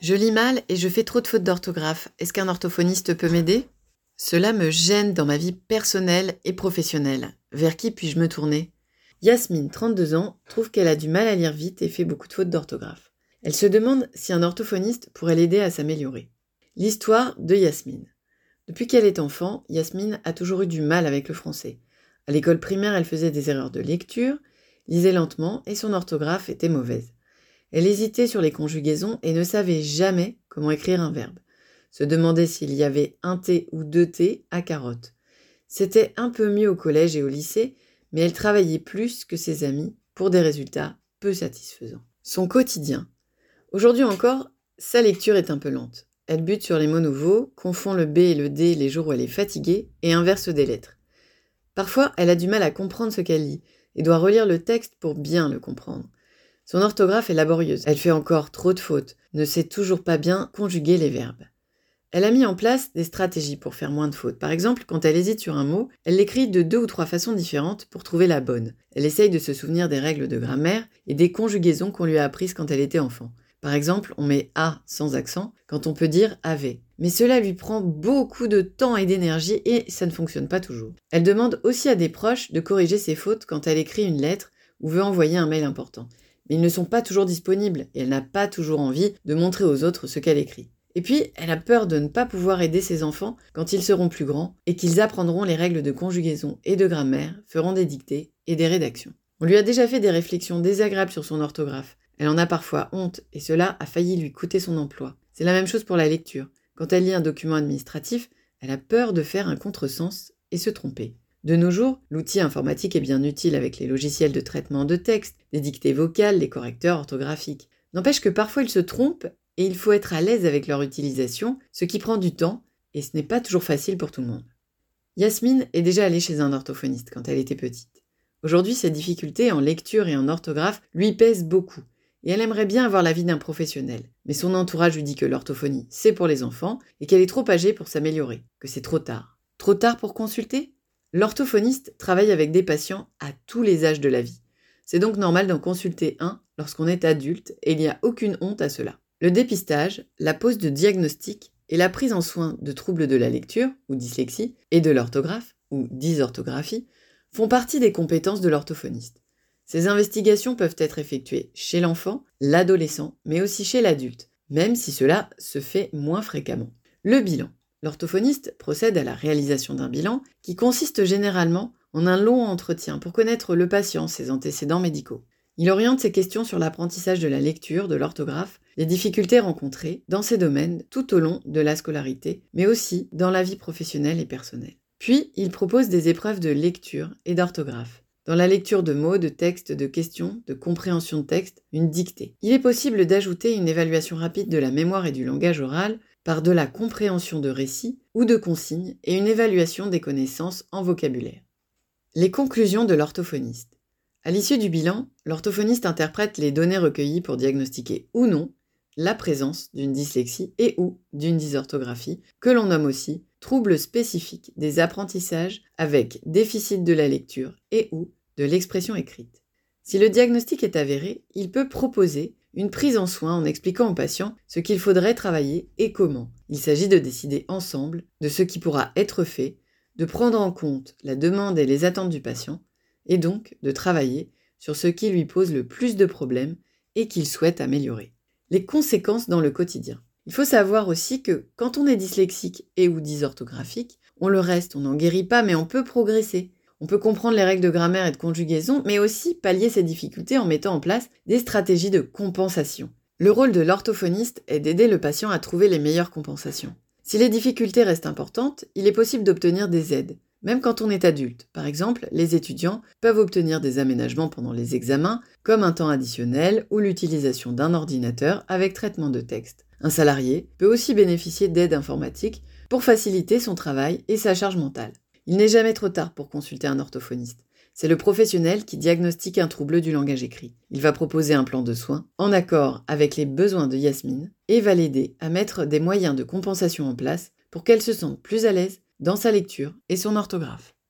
Je lis mal et je fais trop de fautes d'orthographe. Est-ce qu'un orthophoniste peut m'aider? Cela me gêne dans ma vie personnelle et professionnelle. Vers qui puis-je me tourner? Yasmine, 32 ans, trouve qu'elle a du mal à lire vite et fait beaucoup de fautes d'orthographe. Elle se demande si un orthophoniste pourrait l'aider à s'améliorer. L'histoire de Yasmine. Depuis qu'elle est enfant, Yasmine a toujours eu du mal avec le français. À l'école primaire, elle faisait des erreurs de lecture, lisait lentement et son orthographe était mauvaise. Elle hésitait sur les conjugaisons et ne savait jamais comment écrire un verbe. Se demandait s'il y avait un T ou deux T à carotte. C'était un peu mieux au collège et au lycée, mais elle travaillait plus que ses amis pour des résultats peu satisfaisants. Son quotidien. Aujourd'hui encore, sa lecture est un peu lente. Elle bute sur les mots nouveaux, confond le B et le D les jours où elle est fatiguée et inverse des lettres. Parfois, elle a du mal à comprendre ce qu'elle lit et doit relire le texte pour bien le comprendre. Son orthographe est laborieuse, elle fait encore trop de fautes, ne sait toujours pas bien conjuguer les verbes. Elle a mis en place des stratégies pour faire moins de fautes. Par exemple, quand elle hésite sur un mot, elle l'écrit de 2 ou 3 façons différentes pour trouver la bonne. Elle essaye de se souvenir des règles de grammaire et des conjugaisons qu'on lui a apprises quand elle était enfant. Par exemple, on met A sans accent quand on peut dire avait. Mais cela lui prend beaucoup de temps et d'énergie et ça ne fonctionne pas toujours. Elle demande aussi à des proches de corriger ses fautes quand elle écrit une lettre ou veut envoyer un mail important. Mais ils ne sont pas toujours disponibles et elle n'a pas toujours envie de montrer aux autres ce qu'elle écrit. Et puis, elle a peur de ne pas pouvoir aider ses enfants quand ils seront plus grands et qu'ils apprendront les règles de conjugaison et de grammaire, feront des dictées et des rédactions. On lui a déjà fait des réflexions désagréables sur son orthographe. Elle en a parfois honte et cela a failli lui coûter son emploi. C'est la même chose pour la lecture. Quand elle lit un document administratif, elle a peur de faire un contresens et se tromper. De nos jours, l'outil informatique est bien utile avec les logiciels de traitement de texte, les dictées vocales, les correcteurs orthographiques. N'empêche que parfois ils se trompent et il faut être à l'aise avec leur utilisation, ce qui prend du temps et ce n'est pas toujours facile pour tout le monde. Yasmine est déjà allée chez un orthophoniste quand elle était petite. Aujourd'hui, ses difficultés en lecture et en orthographe lui pèsent beaucoup et elle aimerait bien avoir l'avis d'un professionnel. Mais son entourage lui dit que l'orthophonie, c'est pour les enfants et qu'elle est trop âgée pour s'améliorer, que c'est trop tard. Trop tard pour consulter ? L'orthophoniste travaille avec des patients à tous les âges de la vie. C'est donc normal d'en consulter un lorsqu'on est adulte et il n'y a aucune honte à cela. Le dépistage, la pose de diagnostic et la prise en soin de troubles de la lecture, ou dyslexie, et de l'orthographe, ou dysorthographie, font partie des compétences de l'orthophoniste. Ces investigations peuvent être effectuées chez l'enfant, l'adolescent, mais aussi chez l'adulte, même si cela se fait moins fréquemment. Le bilan. L'orthophoniste procède à la réalisation d'un bilan qui consiste généralement en un long entretien pour connaître le patient, ses antécédents médicaux. Il oriente ses questions sur l'apprentissage de la lecture, de l'orthographe, les difficultés rencontrées dans ces domaines tout au long de la scolarité, mais aussi dans la vie professionnelle et personnelle. Puis, il propose des épreuves de lecture et d'orthographe. Dans la lecture de mots, de textes, de questions, de compréhension de texte, une dictée. Il est possible d'ajouter une évaluation rapide de la mémoire et du langage oral par de la compréhension de récits ou de consignes et une évaluation des connaissances en vocabulaire. Les conclusions de l'orthophoniste. À l'issue du bilan, l'orthophoniste interprète les données recueillies pour diagnostiquer ou non la présence d'une dyslexie et ou d'une dysorthographie, que l'on nomme aussi troubles spécifiques des apprentissages avec déficit de la lecture et ou de l'expression écrite. Si le diagnostic est avéré, il peut proposer une prise en soin en expliquant au patient ce qu'il faudrait travailler et comment. Il s'agit de décider ensemble de ce qui pourra être fait, de prendre en compte la demande et les attentes du patient, et donc de travailler sur ce qui lui pose le plus de problèmes et qu'il souhaite améliorer. Les conséquences dans le quotidien. Il faut savoir aussi que quand on est dyslexique et ou dysorthographique, on le reste, on n'en guérit pas, mais on peut progresser. On peut comprendre les règles de grammaire et de conjugaison, mais aussi pallier ces difficultés en mettant en place des stratégies de compensation. Le rôle de l'orthophoniste est d'aider le patient à trouver les meilleures compensations. Si les difficultés restent importantes, il est possible d'obtenir des aides, même quand on est adulte. Par exemple, les étudiants peuvent obtenir des aménagements pendant les examens, comme un temps additionnel ou l'utilisation d'un ordinateur avec traitement de texte. Un salarié peut aussi bénéficier d'aide informatique pour faciliter son travail et sa charge mentale. Il n'est jamais trop tard pour consulter un orthophoniste. C'est le professionnel qui diagnostique un trouble du langage écrit. Il va proposer un plan de soins en accord avec les besoins de Yasmine et va l'aider à mettre des moyens de compensation en place pour qu'elle se sente plus à l'aise dans sa lecture et son orthographe.